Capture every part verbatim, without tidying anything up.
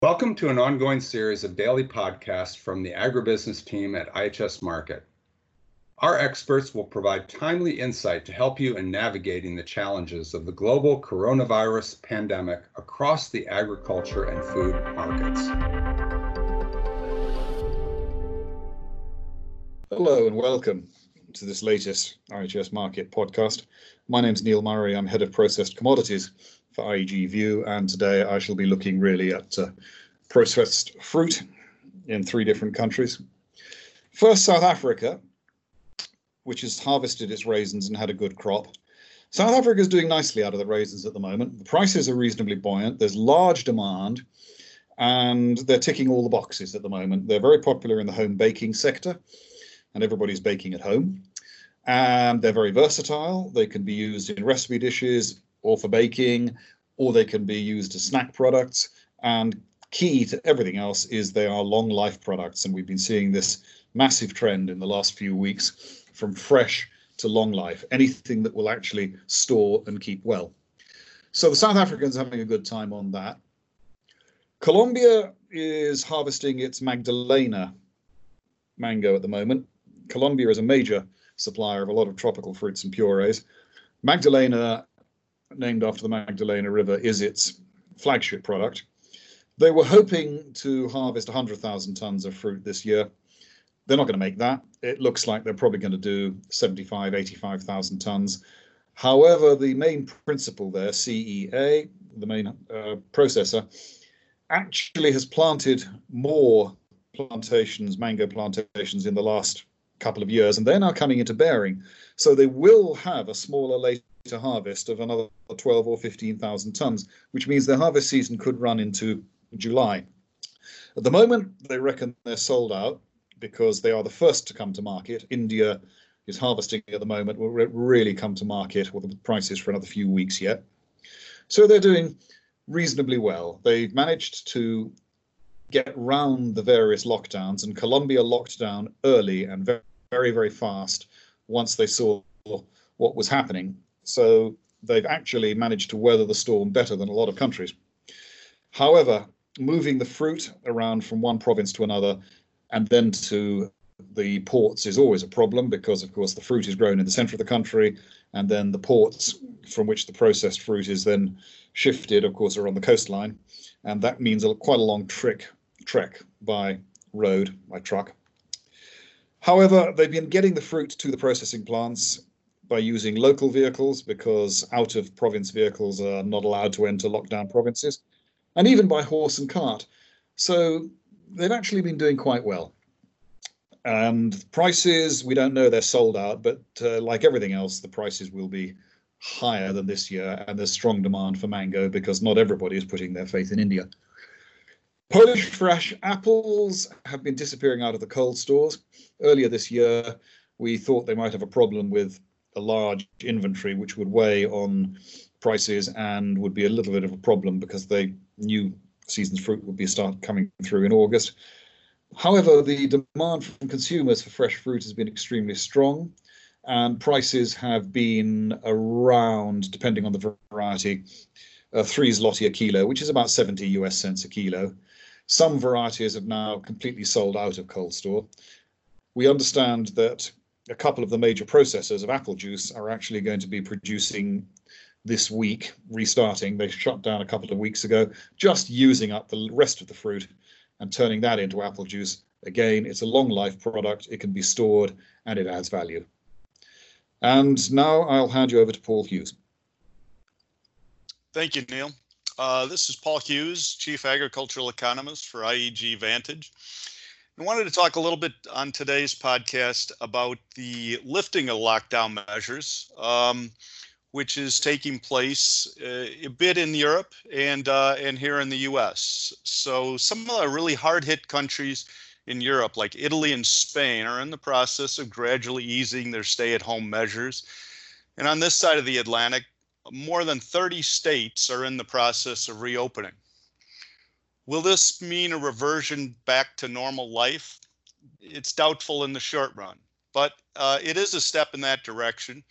Welcome to an ongoing series of daily podcasts from the agribusiness team at I H S Markit. Our experts will provide timely insight to help you in navigating the challenges of the global coronavirus pandemic across the agriculture and food markets. Hello and welcome to this latest I H S Markit podcast. My name's Neil Murray. I'm head of processed commodities for I E G View, and today I shall be looking really at uh, processed fruit in three different countries. First, South Africa, which has harvested its raisins and had a good crop. South Africa is doing nicely out of the raisins at the moment. The prices are reasonably buoyant. There's large demand, and they're ticking all the boxes at the moment. They're very popular in the home baking sector, and everybody's baking at home. And they're very versatile. They can be used in recipe dishes or for baking, or they can be used as snack products. And key to everything else is they are long life products. And we've been seeing this massive trend in the last few weeks from fresh to long life, anything that will actually store and keep well. So the South Africans are having a good time on that. Colombia is harvesting its Magdalena mango at the moment. Colombia is a major supplier of a lot of tropical fruits and purees. Magdalena, named after the Magdalena River, is its flagship product. They were hoping to harvest one hundred thousand tons of fruit this year. They're not going to make that. It looks like they're probably going to do seventy-five, eighty-five thousand tons. However, the main principal there, C E A, the main uh, processor, actually has planted more plantations, mango plantations, in the last couple of years, and they're now coming into bearing. So they will have a smaller later harvest of another twelve or fifteen thousand tons, which means their harvest season could run into July. At the moment, they reckon they're sold out because they are the first to come to market. India is harvesting at the moment, will really come to market with the prices for another few weeks yet. So they're doing reasonably well. They've managed to get round the various lockdowns, and Colombia locked down early and very, very, very fast once they saw what was happening. So they've actually managed to weather the storm better than a lot of countries. However, moving the fruit around from one province to another and then to the ports is always a problem because, of course, the fruit is grown in the center of the country, and then the ports from which the processed fruit is then shifted, of course, are on the coastline. And that means a, quite a long trick, trek by road, by truck. However, they've been getting the fruit to the processing plants by using local vehicles because out-of-province vehicles are not allowed to enter lockdown provinces, and even by horse and cart. So they've actually been doing quite well. And prices, we don't know, they're sold out, but uh, like everything else, the prices will be higher than this year, and there's strong demand for mango because not everybody is putting their faith in India. Polish fresh apples have been disappearing out of the cold stores. Earlier this year, we thought they might have a problem with a large inventory, which would weigh on prices and would be a little bit of a problem because they knew season's fruit would be start coming through in August. However, the demand from consumers for fresh fruit has been extremely strong, and prices have been around, depending on the variety, uh, three zloty a kilo, which is about seventy U S cents a kilo. Some varieties have now completely sold out of cold store. We understand that a couple of the major processors of apple juice are actually going to be producing this week, restarting. They shut down a couple of weeks ago, just using up the rest of the fruit and turning that into apple juice. Again, it's a long life product. It can be stored and it adds value. And now I'll hand you over to Paul Hughes. Thank you, Neil. Uh, this is Paul Hughes, Chief Agricultural Economist for I E G Vantage. I wanted to talk a little bit on today's podcast about the lifting of lockdown measures, um, which is taking place uh, a bit in Europe and uh, and here in the U S. So some of the really hard-hit countries in Europe, like Italy and Spain, are in the process of gradually easing their stay-at-home measures. And on this side of the Atlantic, more than thirty states are in the process of reopening. Will this mean a reversion back to normal life? It's doubtful in the short run, but uh, it is a step in that direction.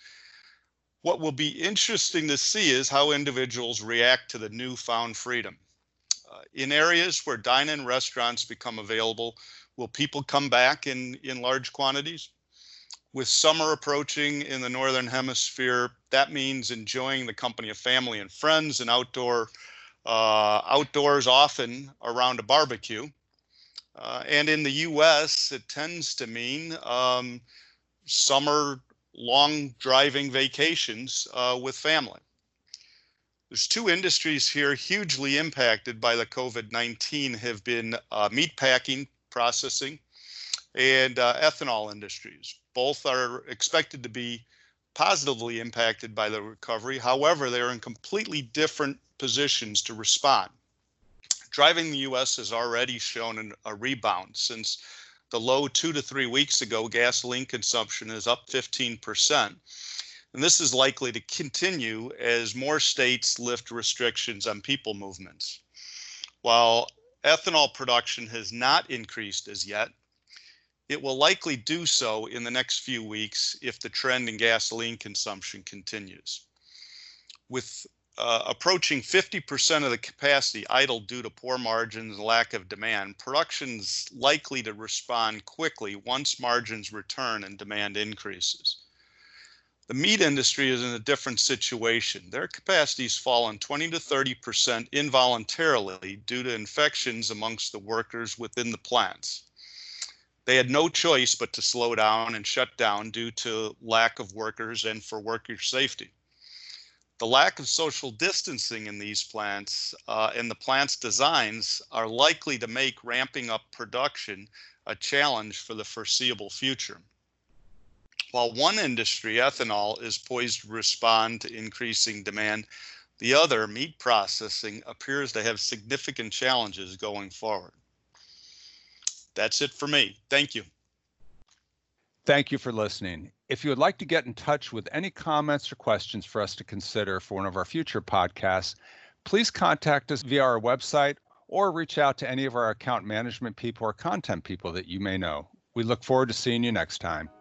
What will be interesting to see is how individuals react to the newfound freedom. Uh, in areas where dine-in restaurants become available, will people come back in, in large quantities? With summer approaching in the Northern Hemisphere, that means enjoying the company of family and friends and outdoor, uh, outdoors often around a barbecue. Uh, and in the U S, it tends to mean um, summer long driving vacations uh, with family. There's two industries here hugely impacted by the COVID nineteen have been uh, meat packing, processing, and uh, ethanol industries. Both are expected to be positively impacted by the recovery. However, they are in completely different positions to respond. Driving the U S has already shown an, a rebound since the low two to three weeks ago. Gasoline consumption is up fifteen percent. And this is likely to continue as more states lift restrictions on people movements. While ethanol production has not increased as yet, it will likely do so in the next few weeks if the trend in gasoline consumption continues. With uh, approaching fifty percent of the capacity idle due to poor margins and lack of demand, production's likely to respond quickly once margins return and demand increases. The meat industry is in a different situation. Their capacity's fallen twenty to thirty percent involuntarily due to infections amongst the workers within the plants. They had no choice but to slow down and shut down due to lack of workers and for worker safety. The lack of social distancing in these plants uh, and the plant's designs are likely to make ramping up production a challenge for the foreseeable future. While one industry, ethanol, is poised to respond to increasing demand, the other, meat processing, appears to have significant challenges going forward. That's it for me. Thank you. Thank you for listening. If you would like to get in touch with any comments or questions for us to consider for one of our future podcasts, please contact us via our website or reach out to any of our account management people or content people that you may know. We look forward to seeing you next time.